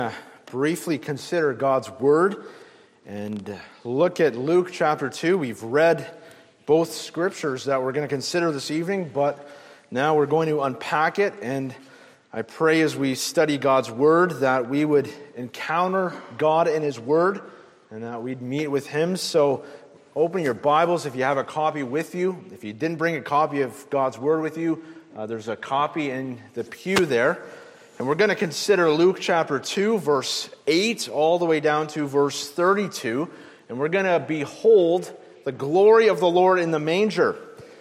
Briefly consider God's Word and look at Luke chapter 2. We've read both scriptures that we're going to consider this evening, but now we're going to unpack it, and I pray as we study God's Word that we would encounter God in His Word and that we'd meet with Him. So open your Bibles if you have a copy with you. If you didn't bring a copy of God's Word with you, there's a copy in the pew there. And we're going to consider Luke chapter 2, verse 8, all the way down to verse 32. And we're going to behold the glory of the Lord in the manger.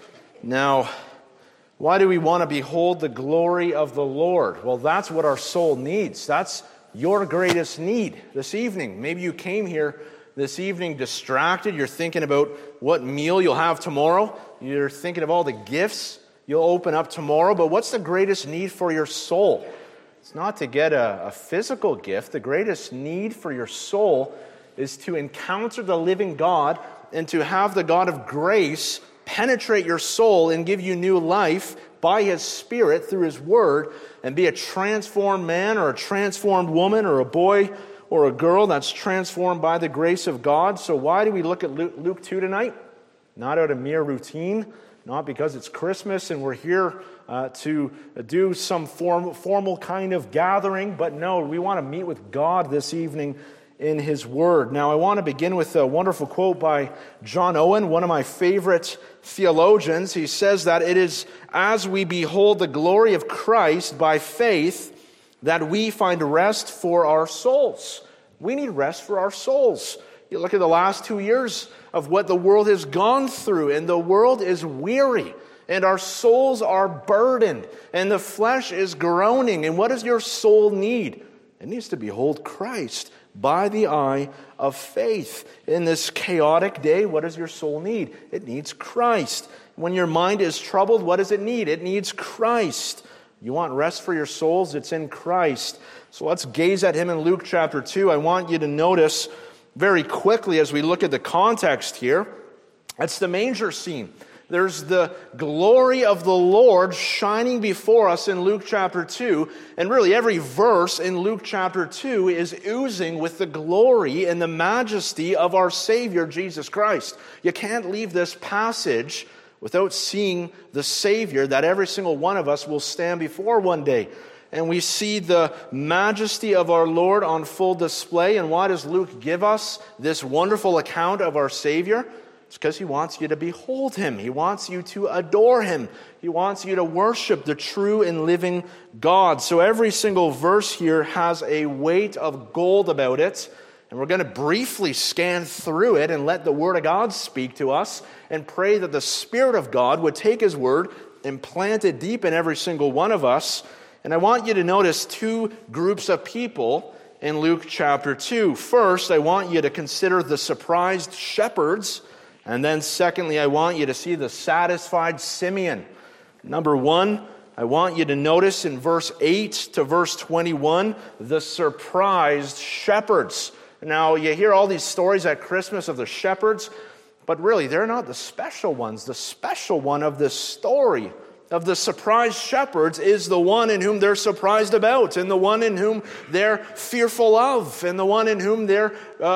Now, why do we want to behold the glory of the Lord? Well, that's what our soul needs. That's your greatest need this evening. Maybe you came here this evening distracted. You're thinking about what meal you'll have tomorrow. You're thinking of all the gifts you'll open up tomorrow. But what's the greatest need for your soul? It's not to get a physical gift. The greatest need for your soul is to encounter the living God and to have the God of grace penetrate your soul and give you new life by His Spirit through His Word and be a transformed man or a transformed woman or a boy or a girl that's transformed by the grace of God. So why do we look at Luke 2 tonight? Not out of mere routine, not because it's Christmas and we're here to do some formal kind of gathering, but no, we want to meet with God this evening in His Word. Now, I want to begin with a wonderful quote by John Owen, one of my favorite theologians. He says that it is as we behold the glory of Christ by faith that we find rest for our souls. We need rest for our souls. You look at the last 2 years of what the world has gone through, and the world is weary, and our souls are burdened, and the flesh is groaning. And what does your soul need? It needs to behold Christ by the eye of faith. In this chaotic day, what does your soul need? It needs Christ. When your mind is troubled, what does it need? It needs Christ. You want rest for your souls? It's in Christ. So let's gaze at Him in Luke chapter 2. I want you to notice very quickly as we look at the context here, it's the manger scene. There's the glory of the Lord shining before us in Luke chapter 2. And really every verse in Luke chapter 2 is oozing with the glory and the majesty of our Savior, Jesus Christ. You can't leave this passage without seeing the Savior that every single one of us will stand before one day. And we see the majesty of our Lord on full display. And why does Luke give us this wonderful account of our Savior? It's because he wants you to behold Him. He wants you to adore Him. He wants you to worship the true and living God. So every single verse here has a weight of gold about it. And we're going to briefly scan through it and let the Word of God speak to us and pray that the Spirit of God would take His Word and plant it deep in every single one of us. And I want you to notice two groups of people in Luke chapter 2. First, I want you to consider the surprised shepherds. And then secondly, I want you to see the satisfied Simeon. Number one, I want you to notice in verse 8 to verse 21, the surprised shepherds. Now, you hear all these stories at Christmas of the shepherds, but really, they're not the special ones. The special one of this story of the surprised shepherds is the one in whom they're surprised about, and the one in whom they're fearful of, and the one in whom they're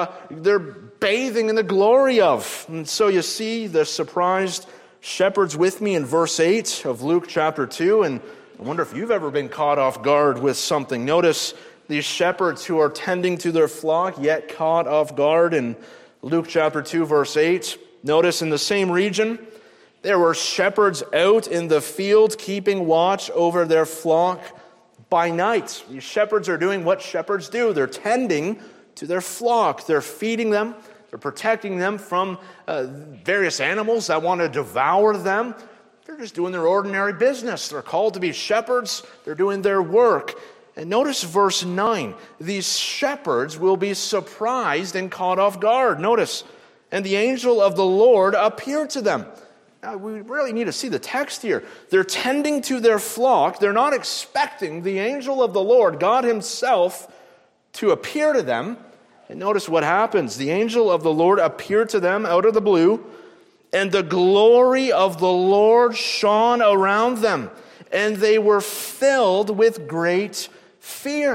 bathing in the glory of. And so you see the surprised shepherds with me in verse 8 of Luke chapter 2, and I wonder if you've ever been caught off guard with something. Notice these shepherds who are tending to their flock, yet caught off guard in Luke chapter 2, verse 8. Notice in the same region, there were shepherds out in the field keeping watch over their flock by night. These shepherds are doing what shepherds do. They're tending to their flock. They're feeding them. They're protecting them from various animals that want to devour them. They're just doing their ordinary business. They're called to be shepherds. They're doing their work. And notice verse 9. These shepherds will be surprised and caught off guard. Notice, and the angel of the Lord appeared to them. Now, we really need to see the text here. They're tending to their flock. They're not expecting the angel of the Lord, God Himself, to appear to them. And notice what happens. The angel of the Lord appeared to them out of the blue, and the glory of the Lord shone around them, and they were filled with great fear.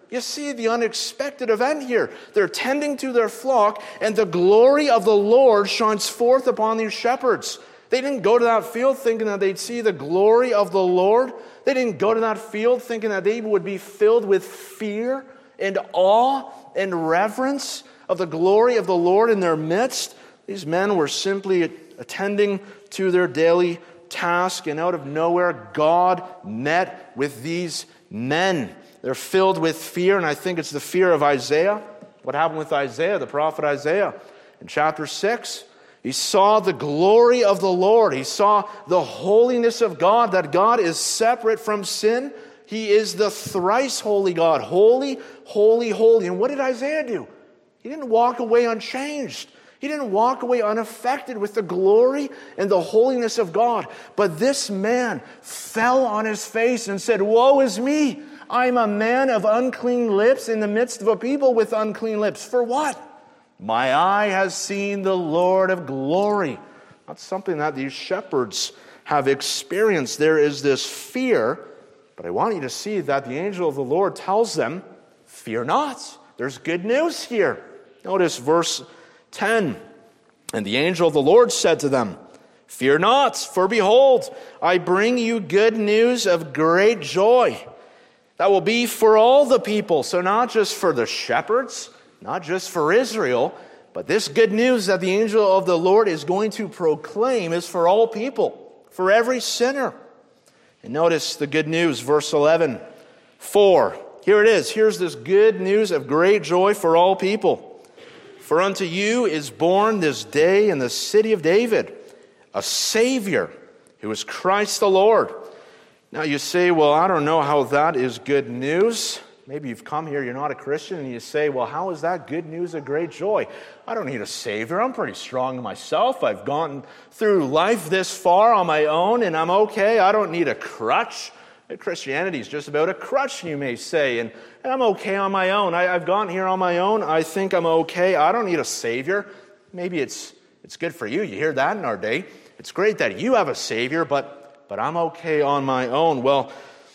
You see the unexpected event here. They're tending to their flock, and the glory of the Lord shines forth upon these shepherds. They didn't go to that field thinking that they'd see the glory of the Lord. They didn't go to that field thinking that they would be filled with fear and awe and reverence of the glory of the Lord in their midst. These men were simply attending to their daily task, and out of nowhere, God met with these men. They're filled with fear, and I think it's the fear of Isaiah. What happened with Isaiah, the prophet Isaiah? In chapter 6, he saw the glory of the Lord. He saw the holiness of God, that God is separate from sin. He is the thrice holy God. Holy, holy, holy. And what did Isaiah do? He didn't walk away unchanged. He didn't walk away unaffected with the glory and the holiness of God. But this man fell on his face and said, "Woe is me! I'm a man of unclean lips in the midst of a people with unclean lips." For what? My eye has seen the Lord of glory. That's something that these shepherds have experienced. There is this fear, but I want you to see that the angel of the Lord tells them, fear not. There's good news here. Notice verse 10. And the angel of the Lord said to them, "Fear not, for behold, I bring you good news of great joy. That will be for all the people." So not just for the shepherds, not just for Israel, but this good news that the angel of the Lord is going to proclaim is for all people, for every sinner. And notice the good news, verse 11. For, here it is, here's this good news of great joy for all people. For unto you is born this day in the city of David a Savior, who is Christ the Lord. Now you say, well, I don't know how that is good news. Maybe you've come here, you're not a Christian, and you say, well, how is that good news of great joy? I don't need a Savior. I'm pretty strong myself. I've gone through life this far on my own, and I'm okay. I don't need a crutch. Christianity is just about a crutch, you may say, and I'm okay on my own. I've gotten here on my own. I think I'm okay. I don't need a Savior. Maybe it's good for you. You hear that in our day. It's great that you have a Savior, but I'm okay on my own. Well,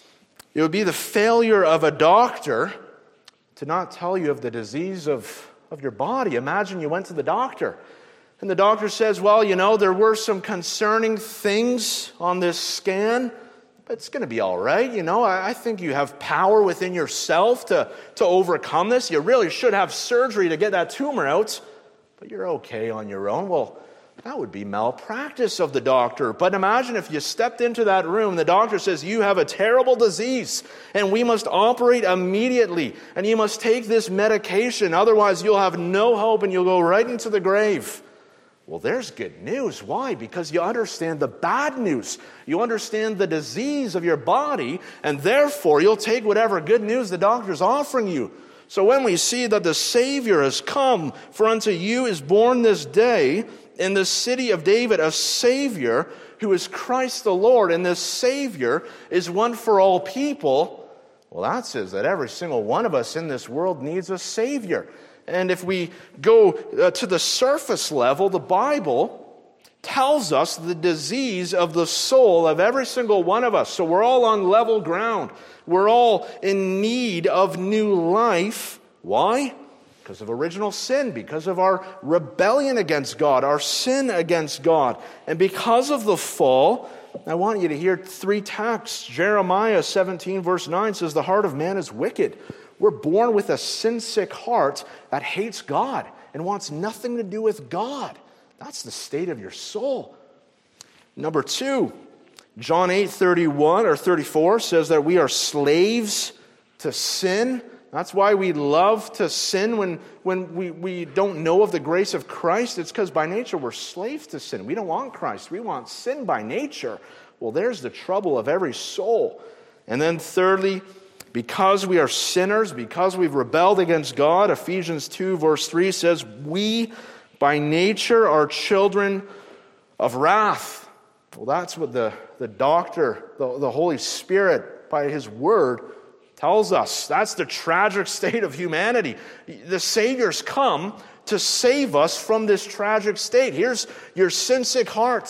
it would be the failure of a doctor to not tell you of the disease of your body. Imagine you went to the doctor, and the doctor says, well, there were some concerning things on this scan, but it's going to be all right. I think you have power within yourself to overcome this. You really should have surgery to get that tumor out, but you're okay on your own. Well, that would be malpractice of the doctor. But imagine if you stepped into that room and the doctor says, you have a terrible disease and we must operate immediately and you must take this medication. Otherwise, you'll have no hope and you'll go right into the grave. Well, there's good news. Why? Because you understand the bad news. You understand the disease of your body, and therefore you'll take whatever good news the doctor's offering you. So when we see that the Savior has come, for unto you is born this day in the city of David a Savior who is Christ the Lord, and this Savior is one for all people, well, that says that every single one of us in this world needs a Savior. And if we go to the surface level, the Bible tells us the disease of the soul of every single one of us. So we're all on level ground. We're all in need of new life. Why? Because of original sin, because of our rebellion against God, our sin against God. And because of the fall, I want you to hear three texts. Jeremiah 17 verse 9 says, the heart of man is wicked. We're born with a sin-sick heart that hates God and wants nothing to do with God. That's the state of your soul. Number two, John 8:31 or 34 says that we are slaves to sin. That's why we love to sin when we don't know of the grace of Christ. It's because by nature we're slaves to sin. We don't want Christ. We want sin by nature. Well, there's the trouble of every soul. And then thirdly, because we are sinners, because we've rebelled against God, Ephesians 2 verse 3 says, we by nature are children of wrath. Well, that's what the doctor, the Holy Spirit, by His Word, tells us. That's the tragic state of humanity. The Savior's come to save us from this tragic state. Here's your sin-sick heart.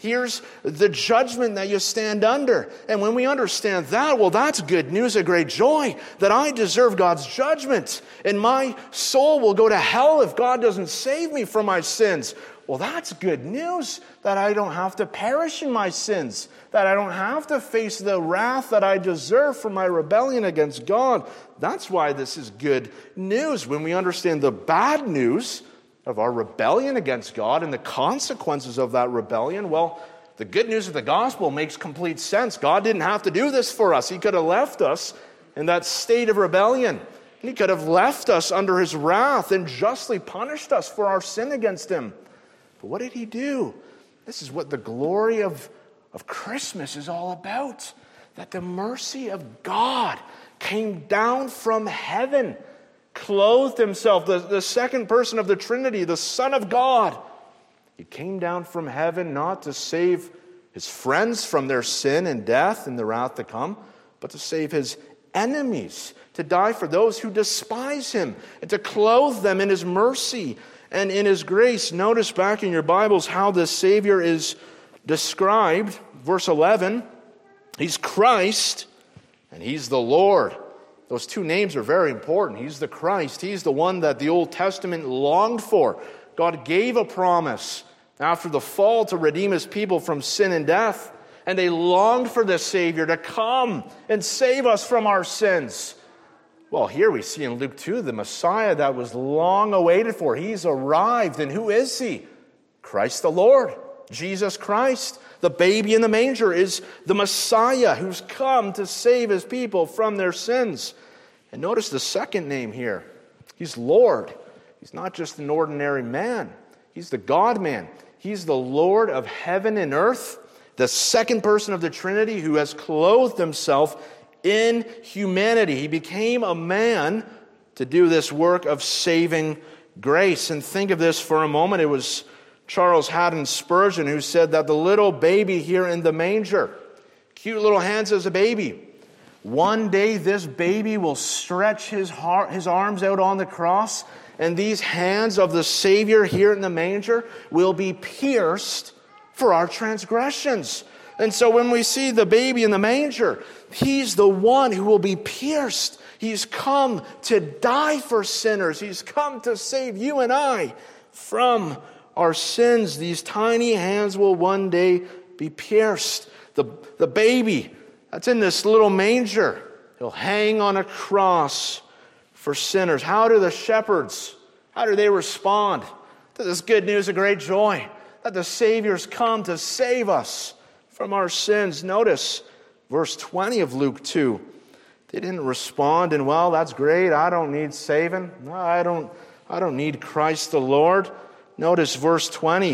Here's the judgment that you stand under. And when we understand that, well, that's good news, a great joy, that I deserve God's judgment. And my soul will go to hell if God doesn't save me from my sins. Well, that's good news, that I don't have to perish in my sins, that I don't have to face the wrath that I deserve for my rebellion against God. That's why this is good news. When we understand the bad news of our rebellion against God and the consequences of that rebellion, well, the good news of the gospel makes complete sense. God didn't have to do this for us. He could have left us in that state of rebellion. He could have left us under his wrath and justly punished us for our sin against him. But what did he do? This is what the glory of Christmas is all about. That the mercy of God came down from heaven, clothed himself, the second person of the Trinity, the Son of God. He came down from heaven not to save his friends from their sin and death and the wrath to come, but to save his enemies, to die for those who despise him, and to clothe them in his mercy and in his grace. Notice back in your Bibles how the Savior is described. Verse 11, he's Christ and he's the Lord. Those two names are very important. He's the Christ. He's the one that the Old Testament longed for. God gave a promise after the fall to redeem his people from sin and death. And they longed for the Savior to come and save us from our sins. Well, here we see in Luke 2 the Messiah that was long awaited for. He's arrived. And who is he? Christ the Lord, Jesus Christ. The baby in the manger is the Messiah who's come to save his people from their sins. And notice the second name here. He's Lord. He's not just an ordinary man. He's the God-man. He's the Lord of heaven and earth, the second person of the Trinity who has clothed himself in humanity. He became a man to do this work of saving grace. And think of this for a moment. It was Charles Haddon Spurgeon who said that the little baby here in the manger, cute little hands as a baby, one day this baby will stretch his arms out on the cross, and these hands of the Savior here in the manger will be pierced for our transgressions. And so when we see the baby in the manger, he's the one who will be pierced. He's come to die for sinners. He's come to save you and I from our sins. These tiny hands will one day be pierced. The baby that's in this little manger, he'll hang on a cross for sinners. How do the shepherds, how do they respond to this good news of great joy? That the Savior's come to save us from our sins. Notice verse 20 of Luke 2. They didn't respond in, well, that's great. I don't need saving. No, I don't need Christ the Lord. Notice verse 20.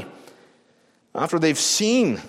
After they've seen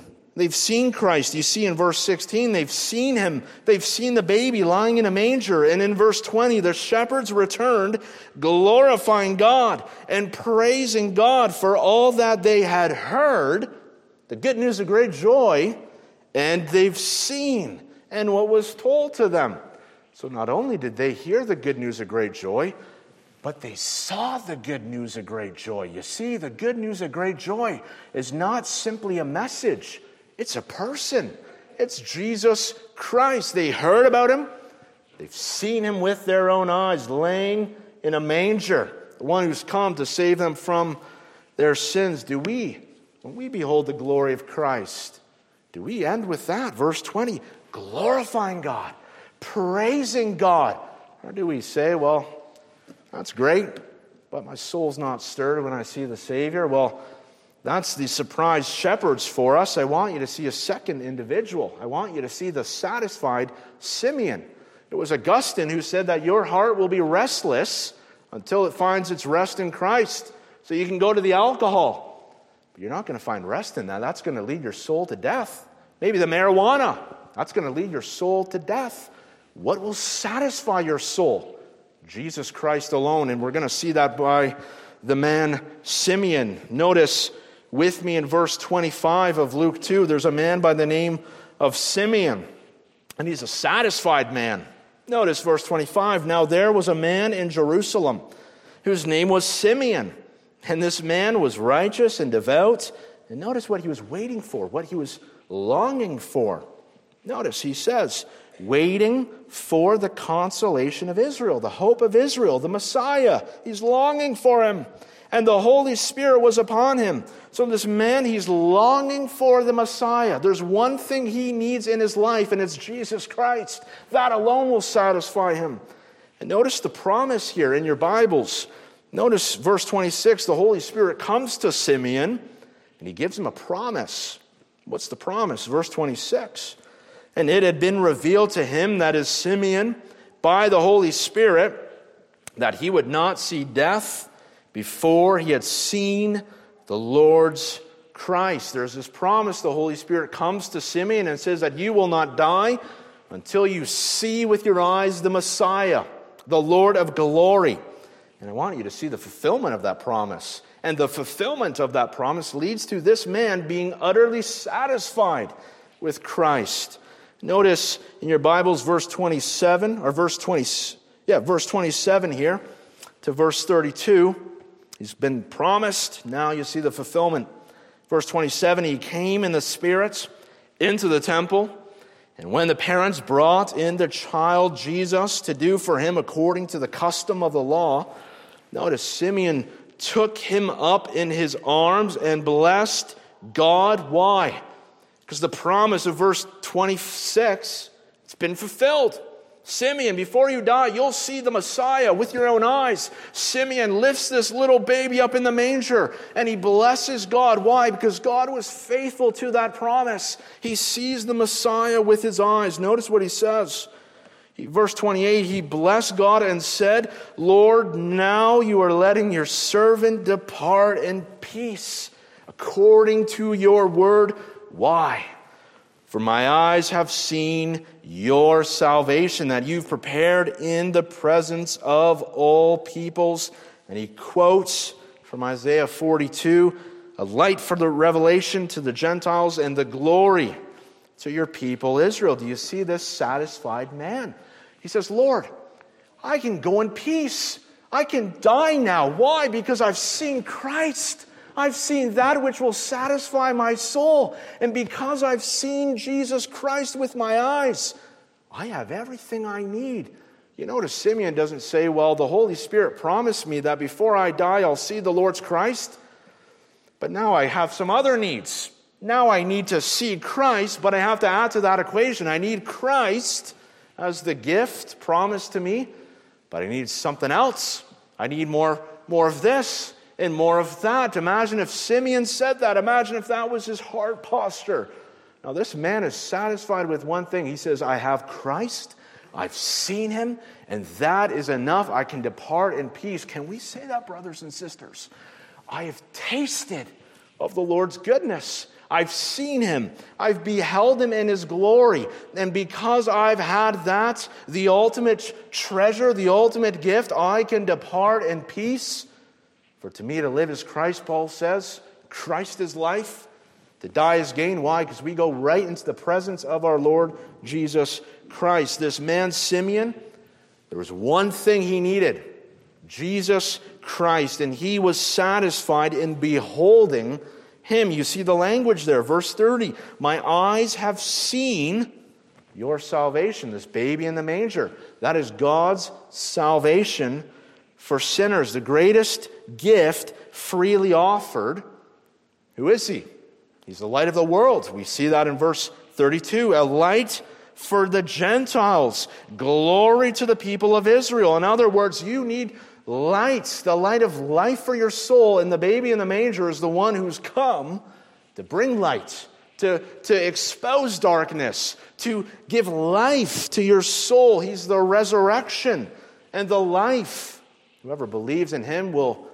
Christ. You see in verse 16, they've seen him. They've seen the baby lying in a manger. And in verse 20, the shepherds returned, glorifying God and praising God for all that they had heard, the good news of great joy, and they've seen and what was told to them. So not only did they hear the good news of great joy, but they saw the good news of great joy. You see, the good news of great joy is not simply a message. It's a person. It's Jesus Christ. They heard about him. They've seen him with their own eyes, laying in a manger, the one who's come to save them from their sins. Do we, when we behold the glory of Christ, do we end with that? Verse 20, glorifying God, praising God. Or do we say, well, that's great, but my soul's not stirred when I see the Savior? Well, that's the surprise shepherds for us. I want you to see a second individual. I want you to see the satisfied Simeon. It was Augustine who said that your heart will be restless until it finds its rest in Christ. So you can go to the alcohol, but you're not going to find rest in that. That's going to lead your soul to death. Maybe the marijuana, that's going to lead your soul to death. What will satisfy your soul? Jesus Christ alone. And we're going to see that by the man Simeon. Notice with me in verse 25 of Luke 2, there's a man by the name of Simeon, and he's a satisfied man. Notice verse 25, now there was a man in Jerusalem whose name was Simeon, and this man was righteous and devout And notice what he was waiting for, what he was longing for. Notice he says, waiting for the consolation of Israel, the hope of Israel, the Messiah. He's longing for him. And the Holy Spirit was upon him. So this man, he's longing for the Messiah. There's one thing he needs in his life, and it's Jesus Christ. That alone will satisfy him. And notice the promise here in your Bibles. Notice verse 26, the Holy Spirit comes to Simeon, and he gives him a promise. What's the promise? Verse 26. And it had been revealed to him, that is Simeon, by the Holy Spirit, that he would not see death before he had seen the Lord's Christ. There's this promise. The Holy Spirit comes to Simeon and says that you will not die until you see with your eyes the Messiah, the Lord of glory. And I want you to see the fulfillment of that promise. And the fulfillment of that promise leads to this man being utterly satisfied with Christ. Notice in your Bibles verse 27 here to verse 32. He's been promised. Now you see the fulfillment. Verse 27, he came in the Spirit into the temple. And when the parents brought in the child Jesus to do for him according to the custom of the law, notice Simeon took him up in his arms and blessed God. Why? Because the promise of verse 26, it's been fulfilled. Simeon, before you die, you'll see the Messiah with your own eyes. Simeon lifts this little baby up in the manger and he blesses God. Why? Because God was faithful to that promise. He sees the Messiah with his eyes. Notice what he says. Verse 28, he blessed God and said, Lord, now you are letting your servant depart in peace according to your word. Why? For my eyes have seen your salvation that you've prepared in the presence of all peoples. And he quotes from Isaiah 42, a light for the revelation to the Gentiles and the glory to your people Israel. Do you see this satisfied man? He says, Lord, I can go in peace. I can die now. Why? Because I've seen Christ. I've seen that which will satisfy my soul. And because I've seen Jesus Christ with my eyes, I have everything I need. You notice Simeon doesn't say, well, the Holy Spirit promised me that before I die, I'll see the Lord's Christ. But now I have some other needs. Now I need to see Christ, but I have to add to that equation. I need Christ as the gift promised to me, but I need something else. I need more of this and more of that. Imagine if Simeon said that. Imagine if that was his heart posture. Now this man is satisfied with one thing. He says, I have Christ, I've seen him, and that is enough. I can depart in peace. Can we say that, brothers and sisters? I have tasted of the Lord's goodness. I've seen him. I've beheld him in his glory. And because I've had that, the ultimate treasure, the ultimate gift, I can depart in peace. For to me to live is Christ, Paul says. Christ is life. To die is gain. Why? Because we go right into the presence of our Lord Jesus Christ. This man, Simeon, there was one thing he needed. Jesus Christ. And he was satisfied in beholding him. You see the language there. Verse 30. My eyes have seen your salvation. This baby in the manger. That is God's salvation for sinners. The greatest gift freely offered. Who is he? He's the light of the world. We see that in verse 32. A light for the Gentiles. Glory to the people of Israel. In other words, you need light, the light of life for your soul. And the baby in the manger is the one who's come to bring light, to expose darkness, to give life to your soul. He's the resurrection and the life. Whoever believes in him will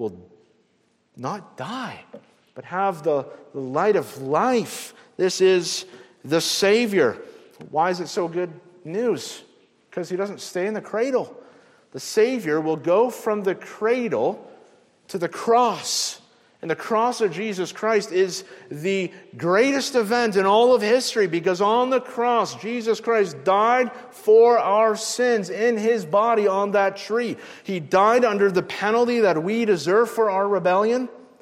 not die, but have the light of life. This is the Savior. Why is it so good news? Because he doesn't stay in the cradle. The Savior will go from the cradle to the cross. And the cross of Jesus Christ is the greatest event in all of history, because on the cross, Jesus Christ died for our sins in his body on that tree. He died under the penalty that we deserve for our rebellion.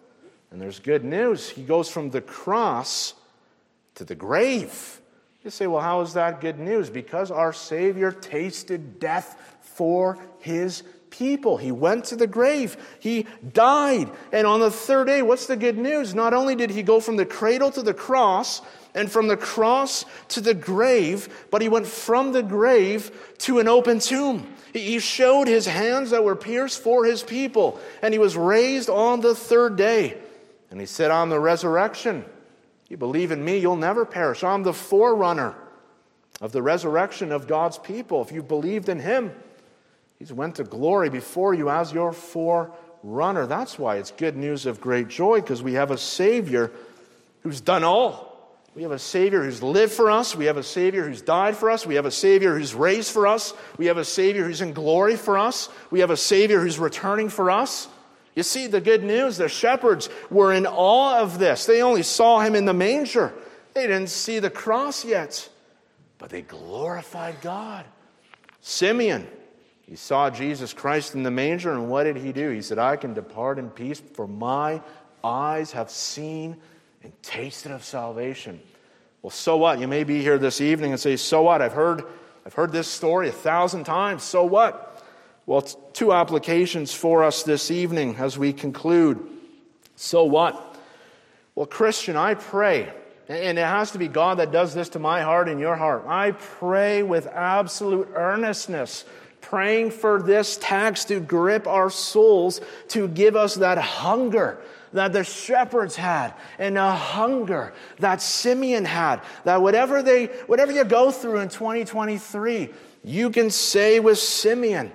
And there's good news. He goes from the cross to the grave. You say, well, how is that good news? Because our Savior tasted death for his people. He went to the grave. He died. And on the third day, what's the good news? Not only did he go from the cradle to the cross, and from the cross to the grave, but he went from the grave to an open tomb. He showed his hands that were pierced for his people, and he was raised on the third day. And he said, I'm the resurrection. You believe in me, you'll never perish. I'm the forerunner of the resurrection of God's people. If you believed in him, he's went to glory before you as your forerunner. That's why it's good news of great joy, because we have a Savior who's done all. We have a Savior who's lived for us. We have a Savior who's died for us. We have a Savior who's raised for us. We have a Savior who's in glory for us. We have a Savior who's returning for us. You see, the good news, the shepherds were in awe of this. They only saw him in the manger. They didn't see the cross yet, but they glorified God. Simeon, he saw Jesus Christ in the manger, and what did he do? He said, I can depart in peace, for my eyes have seen and tasted of salvation. Well, so what? You may be here this evening and say, so what? I've heard this story 1,000 times. So what? Well, two applications for us this evening as we conclude. So what? Well, Christian, I pray, and it has to be God that does this to my heart and your heart. I pray with absolute earnestness, praying for this text to grip our souls, to give us that hunger that the shepherds had, and a hunger that Simeon had, that whatever you go through in 2023, you can say with Simeon,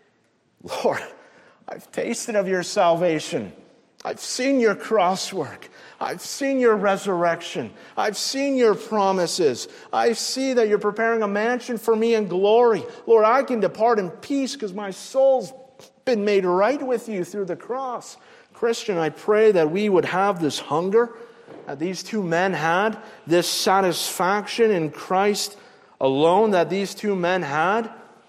Lord, I've tasted of your salvation. I've seen your cross work. I've seen your resurrection. I've seen your promises. I see that you're preparing a mansion for me in glory. Lord, I can depart in peace because my soul's been made right with you through the cross. Christian, I pray that we would have this hunger that these two men had, this satisfaction in Christ alone that these two men had.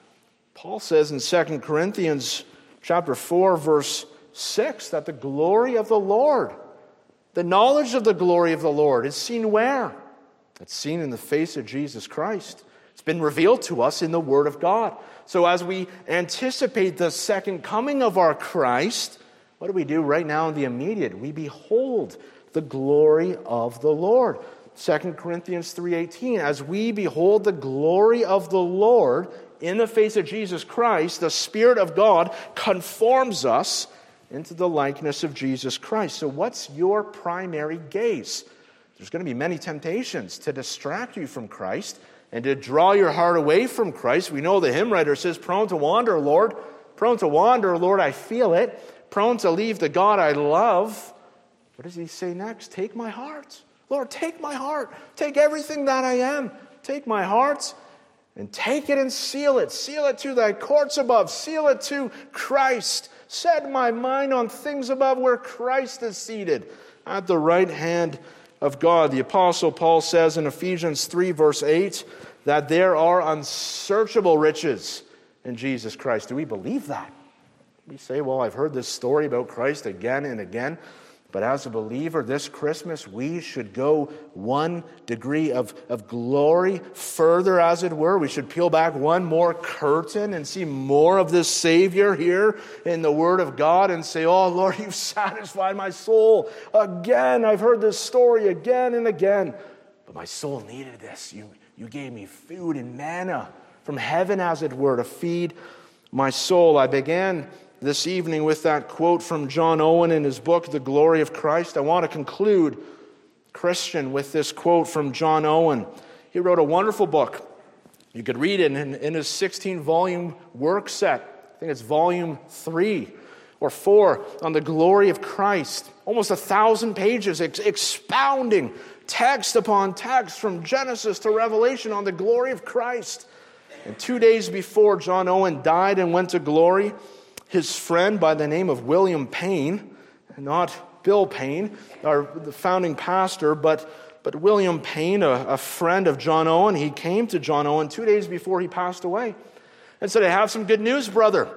Paul says in 2 Corinthians chapter 4, verse 6, that the glory of the Lord, the knowledge of the glory of the Lord is seen where? It's seen in the face of Jesus Christ. It's been revealed to us in the Word of God. So as we anticipate the second coming of our Christ, what do we do right now in the immediate? We behold the glory of the Lord. 2 Corinthians 3:18, as we behold the glory of the Lord in the face of Jesus Christ, the Spirit of God conforms us into the likeness of Jesus Christ. So what's your primary gaze? There's going to be many temptations to distract you from Christ and to draw your heart away from Christ. We know the hymn writer says, prone to wander, Lord. Prone to wander, Lord, I feel it. Prone to leave the God I love. What does he say next? Take my heart. Lord, take my heart. Take everything that I am. Take my heart and take it and seal it. Seal it to thy courts above. Seal it to Christ. Set my mind on things above where Christ is seated at the right hand of God. The Apostle Paul says in Ephesians 3 verse 8 that there are unsearchable riches in Jesus Christ. Do we believe that? We say, well, I've heard this story about Christ again and again. But as a believer, this Christmas, we should go one degree of glory further, as it were. We should peel back one more curtain and see more of this Savior here in the Word of God and say, oh, Lord, you've satisfied my soul again. I've heard this story again and again. But my soul needed this. You gave me food and manna from heaven, as it were, to feed my soul. I began this evening with that quote from John Owen in his book, The Glory of Christ. I want to conclude, Christian, with this quote from John Owen. He wrote a wonderful book. You could read it in his 16-volume work set. I think it's volume 3 or 4 on the glory of Christ. Almost 1,000 pages expounding text upon text from Genesis to Revelation on the glory of Christ. And 2 days before John Owen died and went to glory, his friend by the name of William Payne, not Bill Payne, the founding pastor, but William Payne, a friend of John Owen, he came to John Owen 2 days before he passed away and said, I have some good news, brother.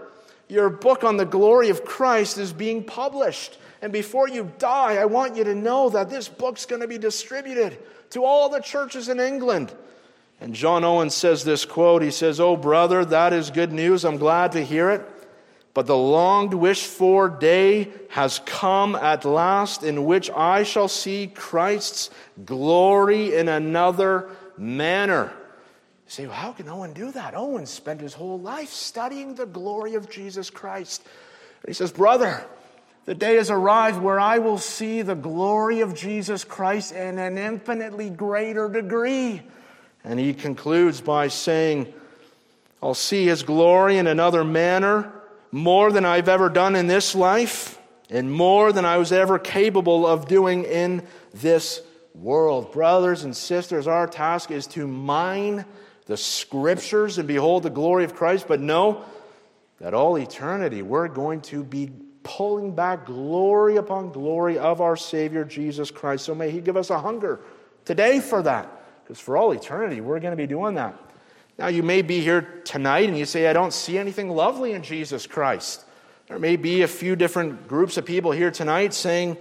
Your book on the glory of Christ is being published. And before you die, I want you to know that this book's going to be distributed to all the churches in England. And John Owen says this quote, he says, "Oh, brother, that is good news. I'm glad to hear it. But the long wished-for day has come at last in which I shall see Christ's glory in another manner." You say, well, how can Owen do that? Owen spent his whole life studying the glory of Jesus Christ. And he says, brother, the day has arrived where I will see the glory of Jesus Christ in an infinitely greater degree. And he concludes by saying, I'll see his glory in another manner, more than I've ever done in this life, and more than I was ever capable of doing in this world. Brothers and sisters, our task is to mine the Scriptures and behold the glory of Christ, but know that all eternity we're going to be pulling back glory upon glory of our Savior Jesus Christ. So may He give us a hunger today for that, because for all eternity we're going to be doing that. Now you may be here tonight and you say, I don't see anything lovely in Jesus Christ. There may be a few different groups of people here tonight saying,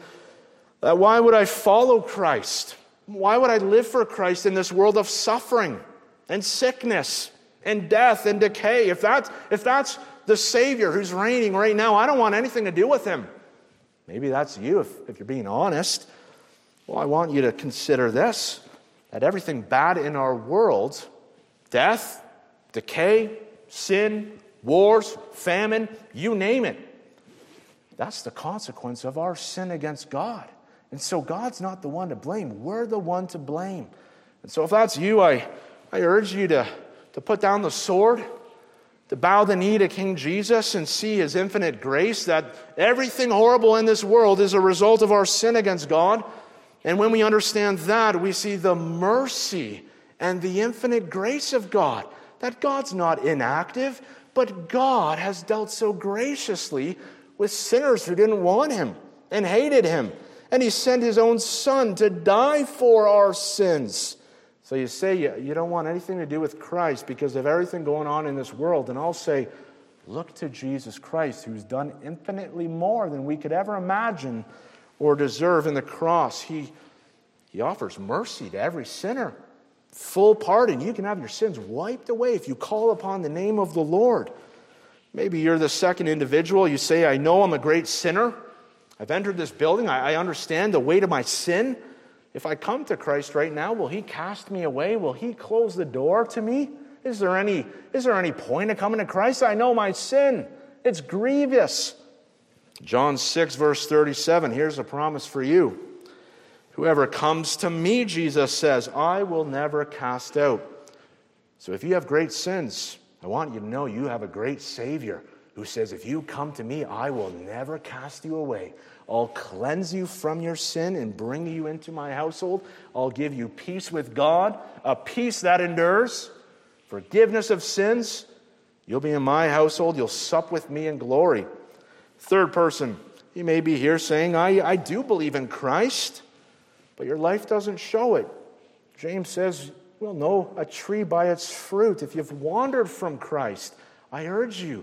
why would I follow Christ? Why would I live for Christ in this world of suffering and sickness and death and decay? If that's the Savior who's reigning right now, I don't want anything to do with Him. Maybe that's you if you're being honest. Well, I want you to consider this, that everything bad in our world, death, decay, sin, wars, famine, you name it, that's the consequence of our sin against God. And so God's not the one to blame. We're the one to blame. And so if that's you, I urge you to put down the sword, to bow the knee to King Jesus and see His infinite grace, that everything horrible in this world is a result of our sin against God. And when we understand that, we see the mercy and the infinite grace of God, that God's not inactive, but God has dealt so graciously with sinners who didn't want Him and hated Him. And He sent His own Son to die for our sins. So you say you don't want anything to do with Christ because of everything going on in this world. And I'll say, look to Jesus Christ, who's done infinitely more than we could ever imagine or deserve in the cross. He offers mercy to every sinner. Full pardon. You can have your sins wiped away if you call upon the name of the Lord. Maybe you're the second individual. You say, I know I'm a great sinner. I've entered this building. I understand the weight of my sin. If I come to Christ right now, will He cast me away? Will He close the door to me? Is there any point of coming to Christ? I know my sin. It's grievous. John 6, verse 37, here's a promise for you. Whoever comes to me, Jesus says, I will never cast out. So if you have great sins, I want you to know you have a great Savior who says, if you come to me, I will never cast you away. I'll cleanse you from your sin and bring you into my household. I'll give you peace with God, a peace that endures, forgiveness of sins. You'll be in my household. You'll sup with me in glory. Third person, you may be here saying, I do believe in Christ, but your life doesn't show it. James says, we'll know a tree by its fruit. If you've wandered from Christ, I urge you,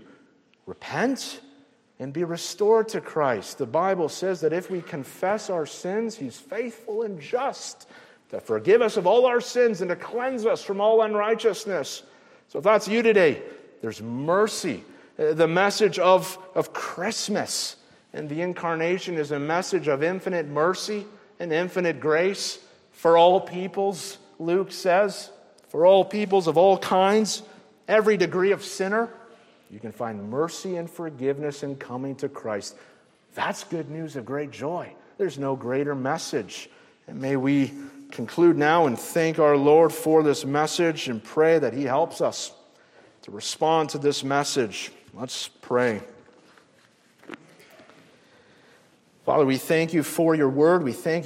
repent and be restored to Christ. The Bible says that if we confess our sins, He's faithful and just to forgive us of all our sins and to cleanse us from all unrighteousness. So if that's you today, there's mercy. The message of Christmas and the incarnation is a message of infinite mercy and infinite grace for all peoples, Luke says, for all peoples of all kinds, every degree of sinner. You can find mercy and forgiveness in coming to Christ. That's good news of great joy. There's no greater message. And may we conclude now and thank our Lord for this message and pray that He helps us to respond to this message. Let's pray. Father, we thank You for Your word. We thank You